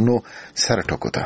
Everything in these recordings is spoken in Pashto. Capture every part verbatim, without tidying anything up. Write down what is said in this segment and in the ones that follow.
خبرونو سره ټکو ته.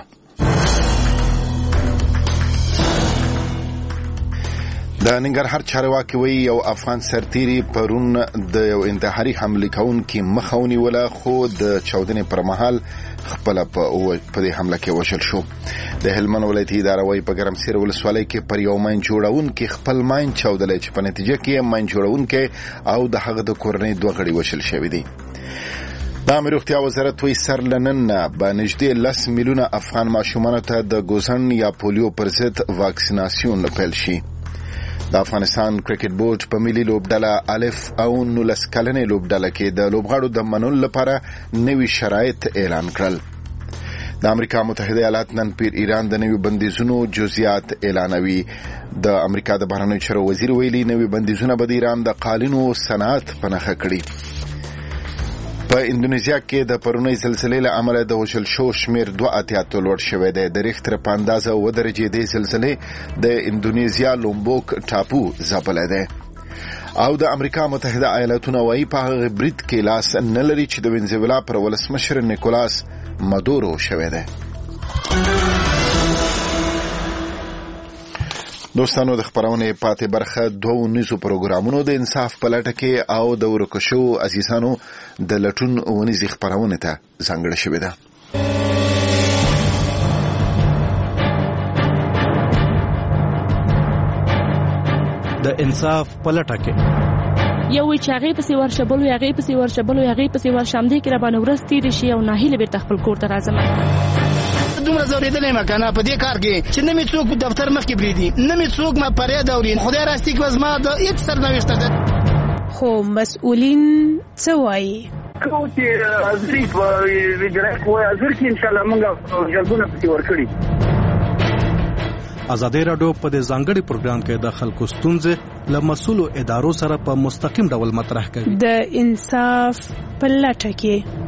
د ننګرهار چارواکي وایي یو افغان سرتیري پرون د یو انتحاري حمله کوونکي مخه ونیوله، خو د چاودنې پر مهال خپل په دې حمله کې وشل شو. د هلمند ولایتي اداره وایي په ګرمسیر ولسوالۍ کې پر یو ماین جوړونکي خپل ماین چاودلی چې په نتیجه کې ماین جوړونکی او د هغه د کورنۍ دوه غړي وشل شوي دي. د عامه روغتیا وزارت وایي سر له نن نه به نږدې لس میلیونه افغان ماشومانو ته د ګوزن یا پولیو پر ضد واکسیناسیون پیل شي. د افغانستان کرکټ بورډ په ملي لوبډله الف او نولس کلنې لوبډله کې د لوبغاړو د منلو لپاره نوي شرایط اعلان کړل. د امریکا متحده ایالات نن پر ایران د نوي بندیزونو جزئیات اعلانوي. د امریکا د بهرنیو چارو وزیر ویلي نوي بندیزونه به د ایران د قالینو صنعت په نښه کړي. په اندونیزیا کې د پرونی زلزلې له امله د وژل شو شمیر دوه اتیا ته لوړ شوی دی. د ریختر په اندازه اووه درجې د زلزلې د اندونیزیا لومبوک ټاپو ځپلی دی. او د امریکا متحده ایالاتونه وایي په هغه برید کې لاس نه لري چې د وینزویلا پر ولسمشر نیکولاس مادورو شوی دی. دوستانو د خبرونې پاتې برخه دوه نيزو پروګرامونو د انصاف په لټه کې او د ورکشو عزیزانو د لټون ونیزي خبرونه ته ځانګړې شوې ده. د انصاف په لټه کې یو چې هغه پسې ورشبلو هغه پسې ورشبلو هغه پسې ورشمدې کې را باندې ورستې شي او ناهیله به تخپل کور ته راځم. دومره زوریدلې ما کنه په دې کار کې چې نه می څوک دفتر مخ کې بریدي، نه می څوک ما پرې دوري. خدای راستي کې وزما د هیڅ سرنوشت ده. خو مسؤلین څه وایي؟ کو چې ازري په ویډرک وای ازر کې ان شاء الله موږ جلبونه پتی ورکړي. ازادي رادیو په دې ځانګړي پروګرام کې د خلکو ستونزې له مسؤلو ادارو سره په مستقیم ډول مطرح کوي. د انصاف په لټه کې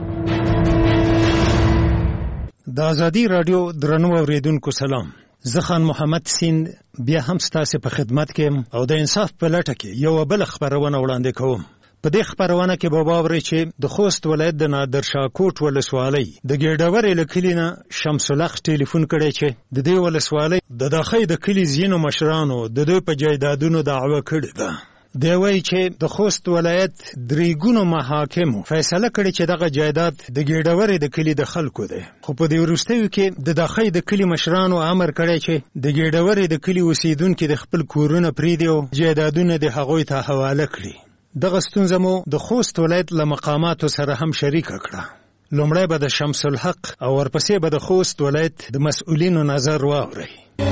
د ازادي رادیو درنو اوریدونکو سلام. زه خان محمد سین بیا هم ستاسو په خدمت کې او د انصاف په لټه کې یو بل خبرونه وړاندې کوم. په دې خبرونه کې به واورئ چې د خوست ولایت د نادرشاه کوټ ولسوالۍ د ګیډورې له کلي نه شمس الحق ټلیفون کړی چې د دې ولسوالۍ د داخې د کلي ځینو مشرانو د دوی په جایدادونو دعوه کړې ده. دی وایي چې د خوست ولایت درې ګونو محاکمو فیصله کړې چې دغه جایداد د ګیډورې د کلي د خلکو دی، خو په دې وروستیو کې د داخې د کلي مشرانو امر کړی چې د ګیډورې د کلي اوسیدونکي د خپل کورونه پرېږدي او جایدادونه د هغوی ته حواله کړي. دغه ستونزه مو د خوست ولایت له مقاماتو سره هم شریکه کړه. لومړی به د شمس الحق او ورپسې به د خوست ولایت د مسؤلینو نظر واورئ.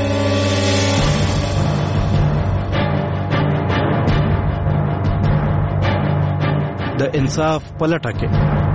د انصاف په لټه کې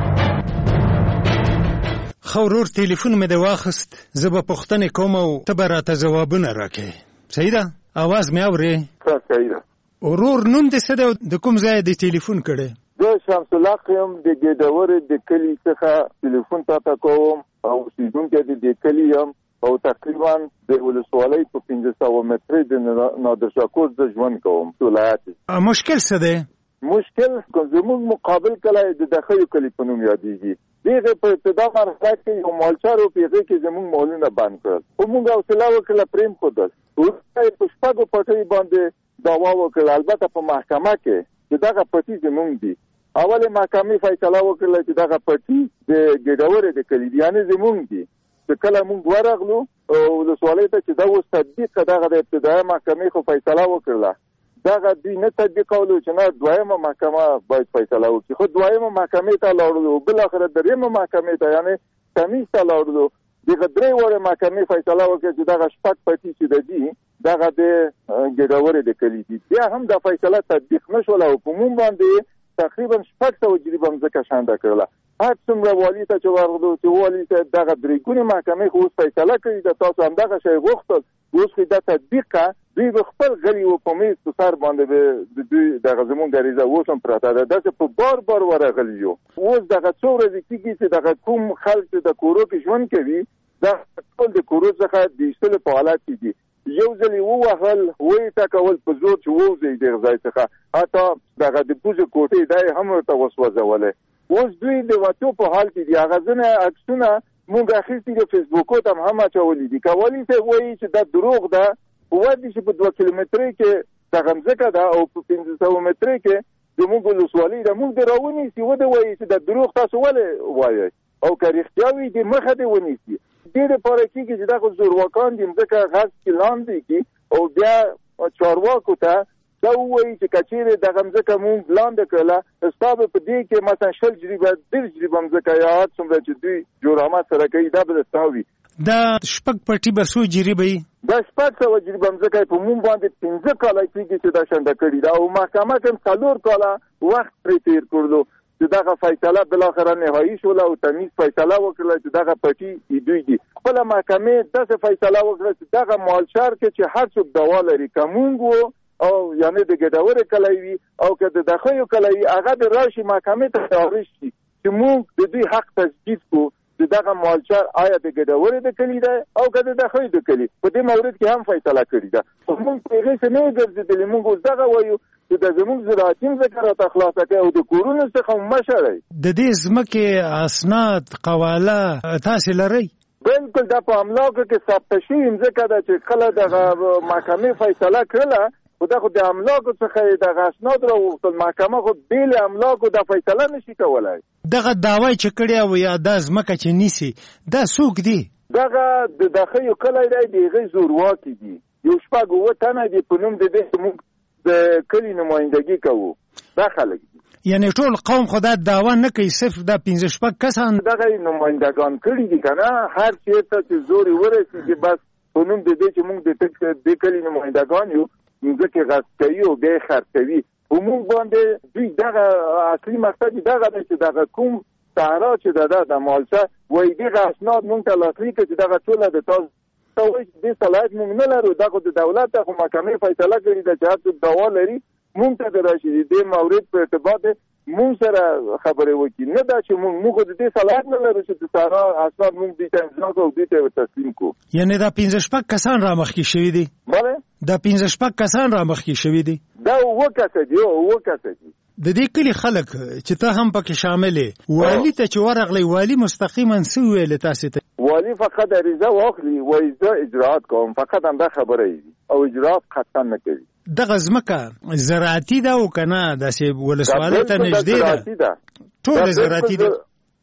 خورور ټلیفون مې د واخست، زه به پوښتنې کوم او ته به راته ځوابونه راکې. صحیح ده؟ اواز مې اورې؟ صحیح ده. ورور نوم دې څه دی؟ د کوم ځای دې ټلیفون کړی؟ زه شمس الحق یم، د ګیډورې د کلي څخه ټلیفون تاته کوم او اوسېدونکی د دې کلي یم او تقریبا د ولسوالۍ په پنځه سوه مترې د نادرشاه کوټ زه ژوند کوم ولایت. مشکل څه دی؟ مشکل زموږ مقابل کلی د داخلي کلي په نوم یادېږي. دغه په ابتدا مرحله کې یو مالچار و په هغې کې زموږ مالونه بند کړل، خو موږ حوصله وکړله پرېمښودل. وروسته یې په شپږو پټیو باندې دعوا وکړله، البته په محکمه کې چې دغه پټي زموږ دي. اولې محکمې فیصله وکړله چې دغه پټي د ګیډورې د کلي دي، یعنې زموږ دي. چې کله موږ ورغلو ولسوالۍ ته چې دا اوس تطبیق دغه د ابتدایي محکمې خو فیصله وکړله، دغه دوی نه تطبیقولو چې نه دویمه محکمه باید فیصله وکړي. خو دویمه محکمې ته لاړلو، بالاخره درېیمه محکمې ته یعنې تمیز ته لاړلو. دغه درې وړې محکمې فیصله وکړه چې دغه شپږ پټي چې د دي دغه د ګیډورې د کلي دي. بیا هم دا فیصله تطبیق نه شوله او په موږ باندې تقریبا شپږ سوه جریبه مځکه شانده کړله. هر څومره والي ته چې ورغلو چې والي ته دغه درې ګونې محکمې خو اوس فیصله کړې ده، تاسو همدغه شی غوښتل، اوس خو دا تطبیق کړه. دوی به خپل غلي و په میز په سر باندې به دوی دغه زموږ غریزه اوس هم پرته ده، داسې په بار بار ورغلي یو. اوس دغه څو ورځې کېږي چې دغه کوم خلک چې د کورو کې ژوند کوي دا ټول د کورو څخه د ایستلو په حالت کې دي. یو ځل یې ووهل، ویې ټکول په زور چې ووځي دغه ځای څخه، حتی دغه د پوزې کوټې دا یې هم ورته وسوځولی. اوس دوی د وتو په حال کې دي. هغه ځینې عکسونه مونږ اخیستي د فیسبوک ته هم اچولې دي. کوالي ته وایي چې دا دروغ ده، وایي چې په دوه کیلومترۍ کې د غمزکه ده او په پنځه سوه مترۍ کې د مونږ ولسوالۍ ده. مونږ د راونیسي و د وایي چې د دروغ تاسو ولې وایي او که رښتیا وي د مخه دې ونیسي. دې دپاره کېږي چې دغه زورواکان د مځکه غصب کې لاندې کړي او بیا چارواکو ته دا ووایي چې که چېرې دغه مځکه مونږ لاندې کړله ستا به په دې کې مثلا شل جریبه دېرش جریبه مځکه یا هر څومره چې دوی جرامت سره کوي دا به د ستا وي. دا شپږ پټي به څو جریبه وي؟ دا شپږ سوه جریبه مځکه په مونږ باندې پنځه کاله کېږي چې دا شنډه کړي ده او محکمه کې هم څلور کاله وخت پرې تېر کړلو چې دغه فیصله بالاخره نهایي شوله او تمیز فیصله وکړله چې دغه پټي دوی دي. خپله محکمې داسې فیصله وکړه چې دغه مالشار کې چې هر څوک دوا لري که مونږ وو او یعنې د ګډورې کلی وي او که د دخیو کلی وي هغه د راشي محکمې ته تعرض شي چې مونږ د دوی حق تثبیت کړو چې دغه مالشار آیا د ګډورې د کلي دی او که د دخیو د کلي. په دې مورد کې هم فیصله کړې ده. خو مونږ په هغې څه نه یو ګرځېدلي. مونږ اوس دغه وایو چې د زموږ زراعتي مځکه راته خلاصه کوي او د کورونو څخه مشه دی. د دې ځمکې اسناد قواله تاسې لرئ؟ بلکل دا په املاکو کې ثبته شوې مځکه ده چې کله دغه محکمې فیصله کړله خو دا خو د املاکو څخه دغه اسناد راوغوښتل. محکمه خو بېلې املاکو دا فیصله نشي کولی. دغه دعوی چې کړې او یا دا ځمکه چې نیسي دا څوک دي؟ دغه د دخیو کلی دی د هغې زورواکي دي. یو شپږ اووه تنه دي په نوم د دې چې موږ د کلي نمایندګي کوو. دا خلک دي. یعنې ټول قوم خو دا دعوه نه کوي، صرف دا پنځه شپږ کسان دغه نمایندګان کړي دي که نه. هر چېرته چې زور یې ورسېږي بس په نوم د دې چې موږ د دې کلي نمایندګان یو مځکې غصب کوي او بیا یې خرڅوي. په موږ باندې دوی دغه اصلي مقصد یې دغه دی چې دغه کوم صحرا چې ده ده د مالشه وایي دغه اسناد موږ ته لاسلیک کړي چې دغه ټوله د تاسو ته وایي چې دې صلاحیت موږ نه لرو. دا خو د دولت ته خو محکمې فیصله کړې ده چې هر څوک دعوا لري موږ ته د راشي د دې مورد په ارتباط موږ سره خبرې وکړي. نه دا چې موږ موږ د دې صلاحیت نه لرو چې د صحرا اسناد موږ دوی ته امضا کړو او دوی ته یې تسلیم کړو. یعنې دا پنځه شپږ کسان رامخکې شوي دي؟ بله دا پنځه شپږ کسان رامخکې شوي دي؟ دا اووه کسه دي. اووه کسه دي. د دې کلي خلک چې ته هم پکې شامل یې والي ته چې ورغلی والي مستقیما څه وویل تاسې ته؟ والي فقط عریضه واخلي وایي زه اجراات کوم، فقط همدا خبره یې او اجراات قطعا نه کوي. دغه ځمکه زراعتي ده او که نه داسې ولسوالۍ ته نږدې ده؟ ټوله زراعتي ده.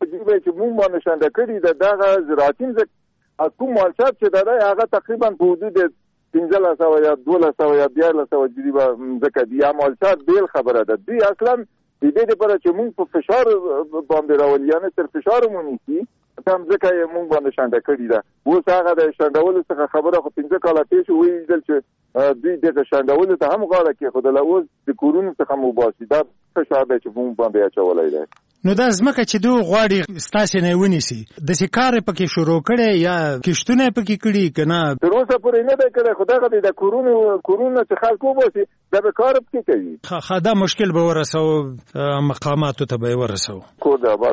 چې مونږ باندې شنډه کړي ده دغه زراعتي ځمکه کوم مالشات چې ده دی هغه تقریبا په حدود پنځلس سوه یا دولس سوه یا دیارلس سوه جریبه ځمکه دي. یا مالشات بېل خبره ده. دوی اصلا د دې دپاره چې مونږ په فشار باندې راولي یعنې تر فشار مو نیسي دا ځمکه یې مونږ باندې شنډه کړي ده. اوس هغه د شنډولو څخه خبره خو پنځه کاله تېر شو ویې لیدل چې دوی دغه شنډولو ته هم غاړه کېښودله. اوس د کورونو څخه مو باسي. دا فشار دی چې مونږ باندې اچولی دی. نو دا ځمکه چې دوی غواړي ستاسې نه یې ونیسي داسې کار یې پکې شروع کړی یا کښتونه یې پکې کړي که نه؟ تر اوسه پورې نه دی کړی خو دغه دی د کورونو کورونه چې خلک وباسي دا به کار پکې کوي. ښه دا مشکل به ورسوو مقاماتو ته به یې ورسوو. کور د آباد.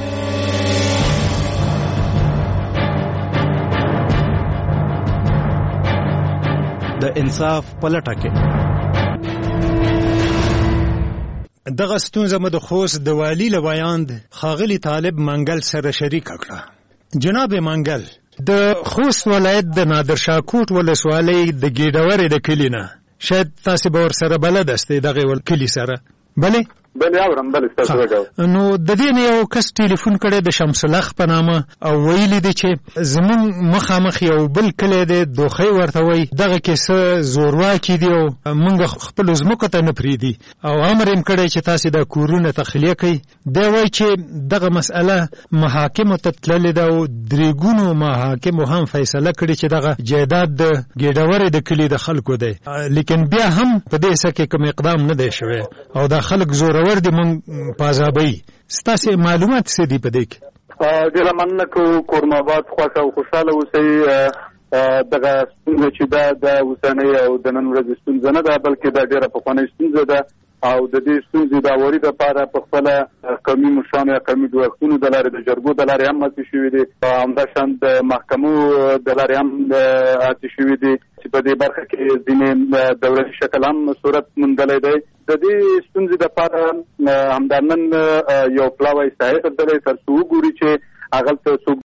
د انصاف په لټه کې دغه ستونزه مو د خوست د والي له ویاند ښاغلي طالب منګل سره شریکه کړه. جناب منګل، د خوست ولایت د نادرشاه کوټ ولسوالۍ د ګېډورې د کلي نه شاید تاسې به ورسره بلد استئ دغې کلي سره؟ بلې بلې اورم. بلې ستاسو وګورئ. نو د دې نه یو کس ټلیفون کړی د شمس الحق په نامه او ویلي دی چې زمونږ مخامخ یو بل کلی دی دوخۍ ورته وایي دغه کې څه زورواکي دي او موږ خپلو ځمکو ته نه پرېږدي او امر یې کړی چې تاسې دا کورونه تخلیه کوئ. دی وایي چې دغه مسئله محاکمو ته تللې ده او درېګونو محاکمو هم فیصله کړې چې دغه جایداد د ګېډورې د کلي د خلکو دی، لیکن بیا هم په دې څه کې کوم اقدام نه دی شوی او دا خلک زور ور دي مونږ پازابوي. ستاسې معلومات څه دي په دې کې؟ ډېره مننه کوو. کورماباد خوښ او خوشحاله اوسئ. دغه ستونزه چې دا د اوسنۍ او د نن ورځې ستونزه نه ده بلکې دا ډېره پخوانۍ ستونزه ده او د دې ستونزې د هواري دپاره په خپله قومي مشرانو یا قومي جوړښتونو د لارې د جرګو د لارې هم هڅې شوي دي. همداشان د محکمو د لارې هم هڅې شوي دي چې په دې برخه کې ځینې دولتي شکل هم صورت موندلی دی. د دې ستونزې دپاره همدا نن یو پلاوی ساحې ته تللی تر څو وګوري چې هغلته څوک